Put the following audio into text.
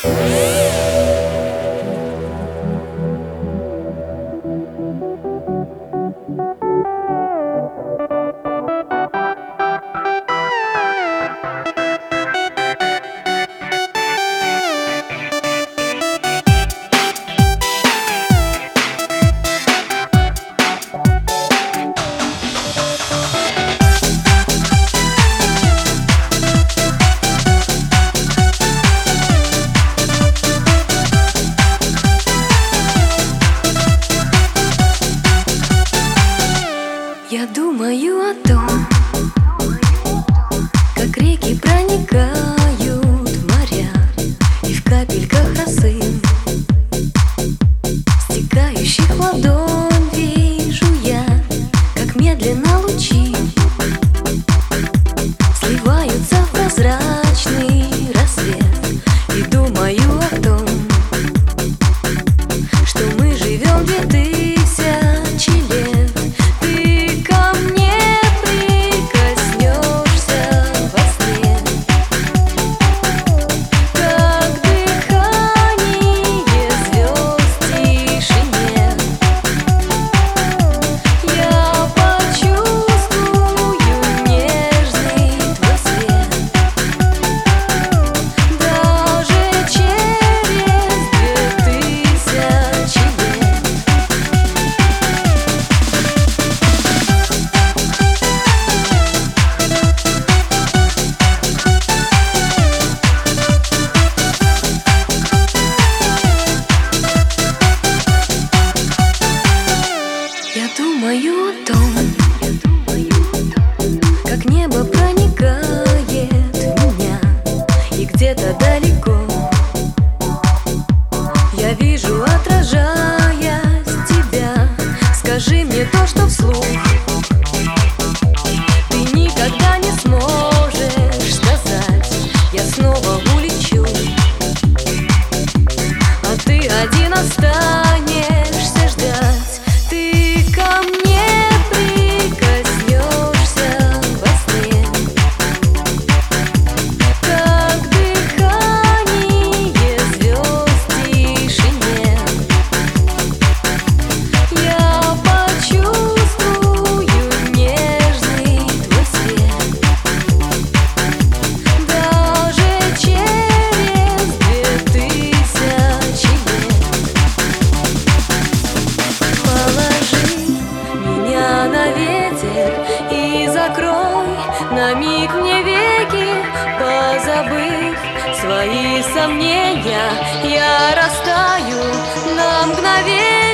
Я думаю о том, как реки проникают в моря, и в капельках росы, стекающих в ладонь, вижу я, как медленно лучи сливаются в прозрачный рассвет. И думаю о том, что мы живем 2000 лет. Думаю о том, как небо проникает в меня, и где-то далеко я вижу, отражаясь тебя. Скажи мне то, что вслух ты никогда не сможешь сказать. Я снова улечу, а ты один останешься ждать. Ты ко мне прикоснешься во сне, как дыхание звезд в тишине. Я почувствую нежный твой свет, даже через 2000 лет. Положи меня на ветер и закрой на миг мне веки, позабыв свои сомнения, я растаю на мгновение.